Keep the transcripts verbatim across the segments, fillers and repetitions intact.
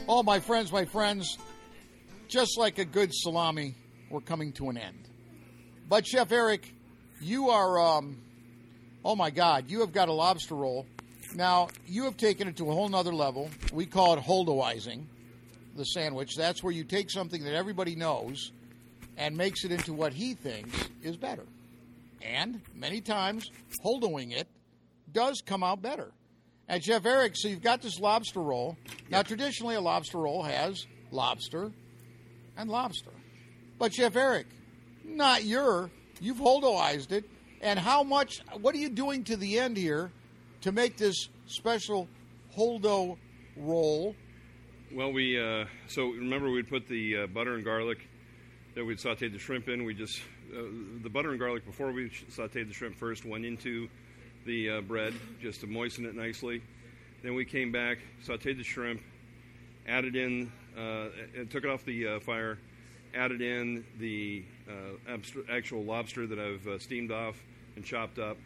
Oh, my friends, my friends, just like a good salami, we're coming to an end. But, Chef Eric, you are, um, oh, my God, you have got a lobster roll. Now, you have taken it to a whole nother level. We call it Holdoizing, the sandwich. That's where you take something that everybody knows and makes it into what he thinks is better. And many times, Holdoing it does come out better. And Chef Eric, so you've got this lobster roll. Now, traditionally, a lobster roll has lobster and lobster. But Chef Eric, not your. You've Holdoized it. And how much, what are you doing to the end here to make this special Holdo roll? Well, we, uh, so remember we'd put the uh, butter and garlic that we'd sauteed the shrimp in. We just, uh, the butter and garlic before we sauteed the shrimp first went into the uh, bread just to moisten it nicely. Then we came back, sauteed the shrimp, added in, uh, and took it off the uh, fire, added in the uh, abst- actual lobster that I've uh, steamed off and chopped up.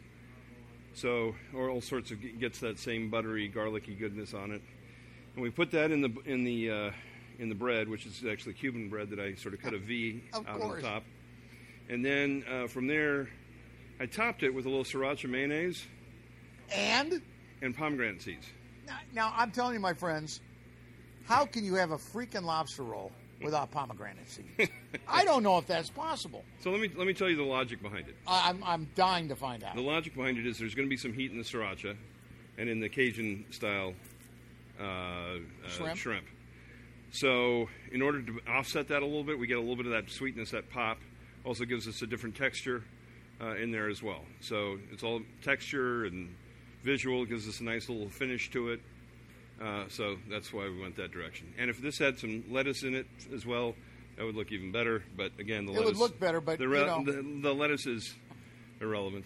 So, or all sorts of, gets that same buttery, garlicky goodness on it. And we put that in the in the uh, in the bread, which is actually Cuban bread that I sort of cut a V Of out course. on top. And then uh, from there, I topped it with a little sriracha mayonnaise And and pomegranate seeds. now, now I'm telling you, my friends, how can you have a freaking lobster roll without pomegranate seeds? I don't know if that's possible. So let me let me tell you the logic behind it. I- I'm I'm dying to find out. The logic behind it is there's going to be some heat in the sriracha and in the Cajun style uh, uh, Shrimp. shrimp. So in order to offset that a little bit, we get a little bit of that sweetness, that pop. Also gives us a different texture uh, in there as well. So it's all texture and visual. It gives us a nice little finish to it. Uh, so that's why we went that direction. And if this had some lettuce in it as well, that would look even better. But again, the It lettuce would look better, but, the, you re- know. the, the lettuce is irrelevant.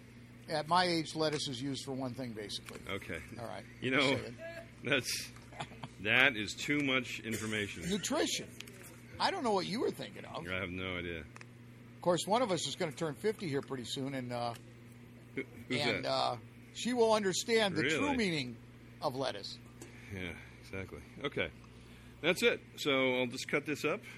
At my age, lettuce is used for one thing, basically. Okay. All right. You Just know, saying. that's that is too much information. Nutrition. I don't know what you were thinking of. I have no idea. Of course, one of us is going to turn fifty here pretty soon, and uh, Who- Who's and that? uh, she will understand the true Really? meaning of lettuce. Yeah, exactly. Okay. That's it. So I'll just cut this up,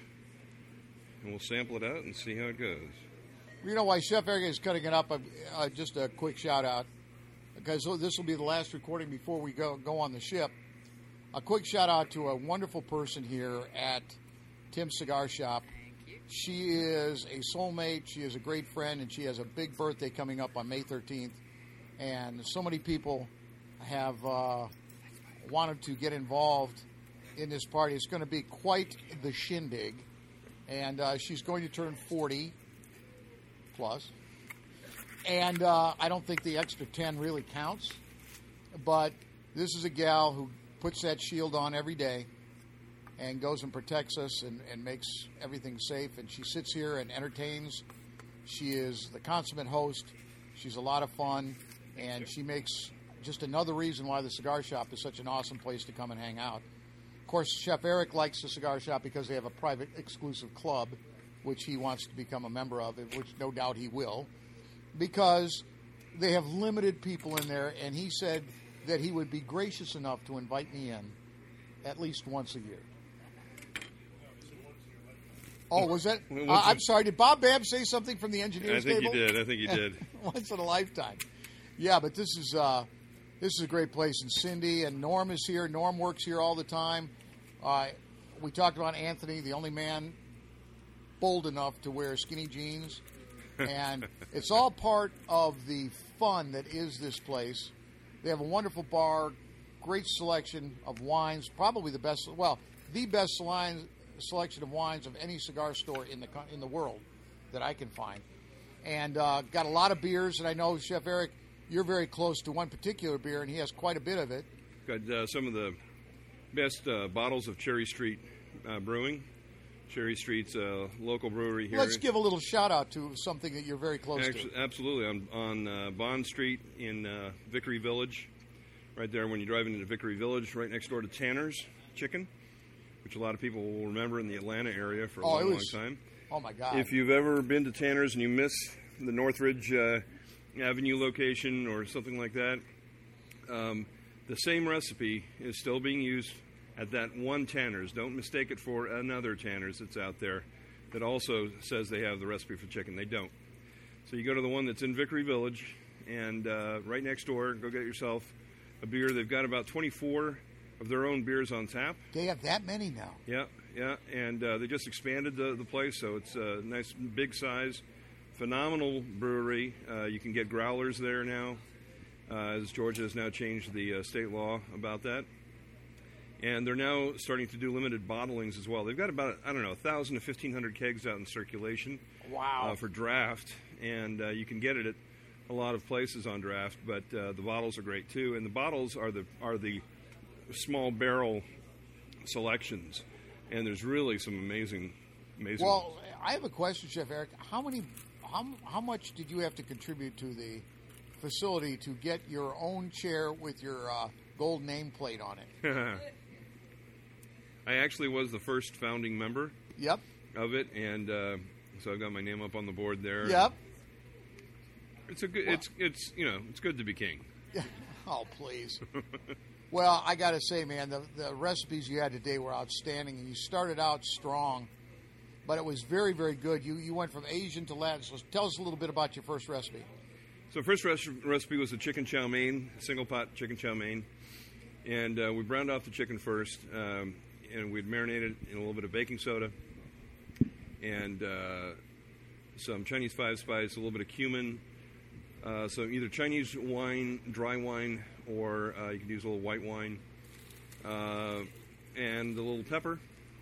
and we'll sample it out and see how it goes. You know why Chef Eric is cutting it up? Uh, uh, just a quick shout out, because this will be the last recording before we go go on the ship. A quick shout out to a wonderful person here at Tim's Cigar Shop. She is a soulmate. She is a great friend, and she has a big birthday coming up on May thirteenth. And so many people have uh, wanted to get involved in this party. It's going to be quite the shindig. And uh, she's going to turn forty plus. And uh, I don't think the extra ten really counts. But this is a gal who puts that shield on every day and goes and protects us and, and makes everything safe. And she sits here and entertains. She is the consummate host. She's a lot of fun. And she makes just another reason why the cigar shop is such an awesome place to come and hang out. Of course, Chef Eric likes the cigar shop because they have a private exclusive club, which he wants to become a member of, which no doubt he will, because they have limited people in there. And he said that he would be gracious enough to invite me in at least once a year. Oh, was that? Well, Uh, once I'm a- sorry. Did Bob Babb say something from the I engineers think table? you did. I think you did. Once in a lifetime. Yeah, but this is uh, this is a great place. And Cindy and Norm is here. Norm works here all the time. Uh, we talked about Anthony, the only man bold enough to wear skinny jeans. And it's all part of the fun that is this place. They have a wonderful bar, great selection of wines, probably the best, well, the best line, selection of wines of any cigar store in the co- in the world that I can find. And uh, got a lot of beers, and I know, Chef Eric, you're very close to one particular beer, and he has quite a bit of it. Got uh, some of the best uh, bottles of Cherry Street uh, Brewing. Cherry Street's a local brewery here. Let's give a little shout-out to something that you're very close Actu- to. Absolutely. On, on uh, Bond Street in uh, Vickery Village, right there when you drive into Vickery Village, right next door to Tanner's Chicken, which a lot of people will remember in the Atlanta area for a Oh, long, it was- long time. Oh, my God. If you've ever been to Tanner's and you miss the Northridge uh, Avenue location or something like that, um, the same recipe is still being used at that one Tanner's. Don't mistake it for another Tanner's that's out there that also says they have the recipe for chicken. They don't. So you go to the one that's in Vickery Village, and uh, right next door, go get yourself a beer. They've got about twenty-four of their own beers on tap. They have that many now. Yeah, yeah, and uh, they just expanded the, the place, so it's a nice big size, phenomenal brewery. Uh, you can get growlers there now, uh, as Georgia has now changed the uh, state law about that. And they're now starting to do limited bottlings as well. They've got about, I don't know, one thousand to fifteen hundred kegs out in circulation. Wow. Uh, for draft, and uh, you can get it at a lot of places on draft, but uh, the bottles are great too. And the bottles are the are the small barrel selections, and there's really some amazing, amazing. Well, I have a question, Chef Eric. How many, how how much did you have to contribute to the facility to get your own chair with your uh, gold nameplate on it? I actually was the first founding member. Yep. Of it, and uh, so I've got my name up on the board there. Yep. It's a good. Well, it's it's you know it's good to be king. Oh, please. Well, I got to say, man, the the recipes you had today were outstanding, and you started out strong, but it was very, very good. You you went from Asian to Latin. So tell us a little bit about your first recipe. So first res- recipe was a chicken chow mein, single pot chicken chow mein, and uh, we browned off the chicken first, um, and we'd marinated in a little bit of baking soda. And uh, some Chinese five spice, a little bit of cumin, uh, so either Chinese wine, dry wine, or uh, you can use a little white wine, uh, and a little pepper,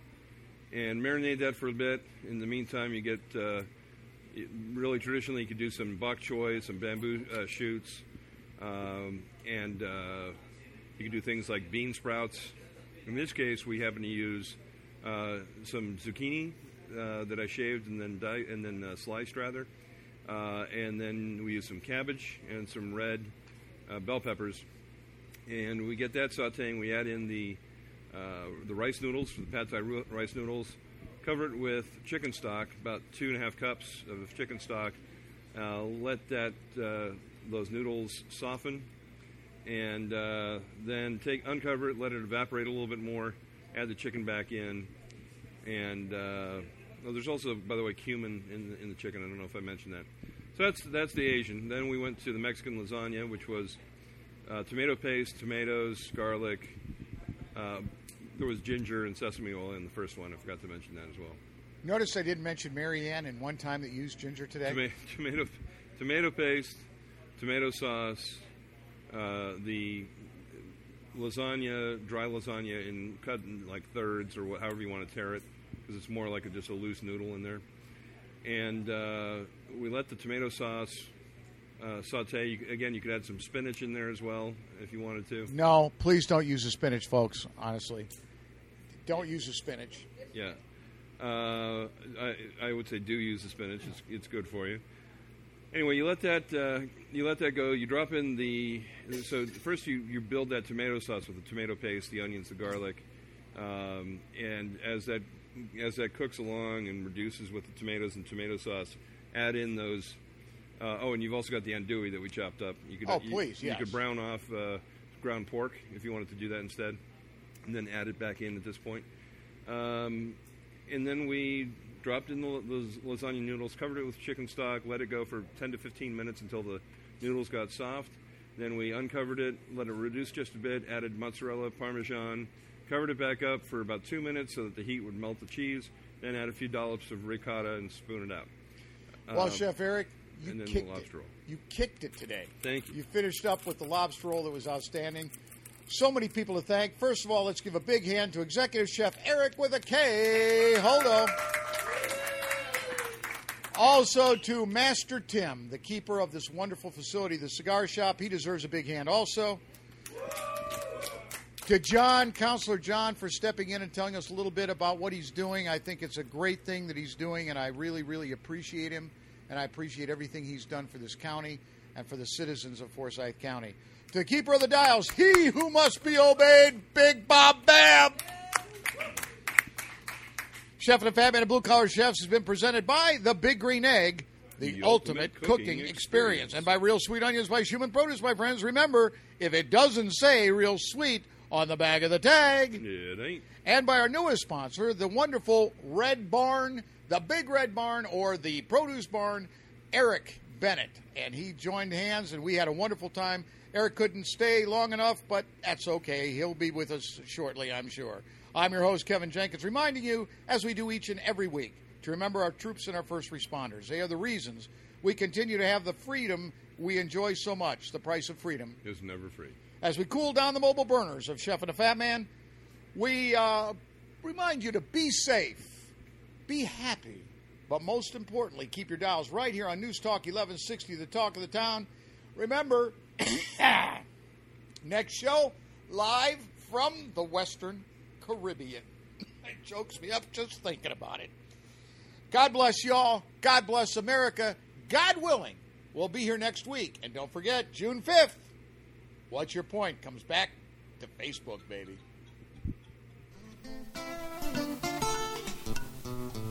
and marinate that for a bit. In the meantime, you get, uh, really traditionally, you could do some bok choy, some bamboo uh, shoots, um, and uh, you can do things like bean sprouts. In this case, we happen to use uh, some zucchini, Uh, that I shaved and then di- and then uh, sliced rather, uh, and then we use some cabbage and some red uh, bell peppers, and we get that sautéing. We add in the uh, the rice noodles, the pad thai ru- rice noodles, cover it with chicken stock, about two and a half cups of chicken stock. Uh, let that uh, those noodles soften, and uh, then take uncover it, let it evaporate a little bit more. Add the chicken back in, and uh, oh, there's also, by the way, cumin in the, in the chicken. I don't know if I mentioned that. So that's that's the Asian. Then we went to the Mexican lasagna, which was uh, tomato paste, tomatoes, garlic. Uh, there was ginger and sesame oil in the first one. I forgot to mention that as well. Notice I didn't mention Marianne in one time that used ginger today. Toma- tomato, tomato paste, tomato sauce, uh, the lasagna, dry lasagna, in cut in like thirds or wh- however you want to tear it, because it's more like a, just a loose noodle in there. And uh, we let the tomato sauce uh, saute. You, again, you could add some spinach in there as well if you wanted to. No, please don't use the spinach, folks, honestly. Don't use the spinach. Yeah. Uh, I, I would say do use the spinach. It's, it's good for you. Anyway, you let that uh, you let that go. You drop in the so first you, you build that tomato sauce with the tomato paste, the onions, the garlic, um, and as that as that cooks along and reduces with the tomatoes and tomato sauce, add in those. Uh, oh, and you've also got the andouille that we chopped up. You could, oh, you, please, you yes. could brown off uh, ground pork if you wanted to do that instead, and then add it back in at this point. Um, and then we dropped in the, those lasagna noodles, covered it with chicken stock, let it go for ten to fifteen minutes until the noodles got soft. Then we uncovered it, let it reduce just a bit, added mozzarella, Parmesan, covered it back up for about two minutes so that the heat would melt the cheese, then add a few dollops of ricotta and spoon it out. Well, um, Chef Eric, you and then kicked the lobster it. roll. You kicked it today. Thank you. You finished up with the lobster roll that was outstanding. So many people to thank. First of all, let's give a big hand to Executive Chef Eric with a K. Holdo. Also to Master Tim, the keeper of this wonderful facility, the cigar shop. He deserves a big hand also. To John, Counselor John, for stepping in and telling us a little bit about what he's doing. I think it's a great thing that he's doing, and I really, really appreciate him, and I appreciate everything he's done for this county and for the citizens of Forsyth County. To the keeper of the dials, he who must be obeyed, Big Bob Bam. Chef and the Fat Man of Blue Collar Chefs has been presented by The Big Green Egg, the, The ultimate, ultimate cooking, cooking experience. experience. And by Real Sweet Onions by Human Produce, my friends. Remember, if it doesn't say Real Sweet on the back of the tag. It ain't. And by our newest sponsor, the wonderful Red Barn, the Big Red Barn, or the Produce Barn, Eric Bennett. And he joined hands, and we had a wonderful time. Eric couldn't stay long enough, but that's okay. He'll be with us shortly, I'm sure. I'm your host, Kevin Jenkins, reminding you, as we do each and every week, to remember our troops and our first responders. They are the reasons we continue to have the freedom we enjoy so much. The price of freedom is never free. As we cool down the mobile burners of Chef and the Fat Man, we uh, remind you to be safe, be happy, but most importantly, keep your dials right here on News Talk eleven sixty, the talk of the town. Remember, next show, live from the Western Caribbean. It chokes me up just thinking about it. God bless y'all. God bless America. God willing, we'll be here next week. And don't forget, June fifth, What's Your Point comes back to Facebook, baby.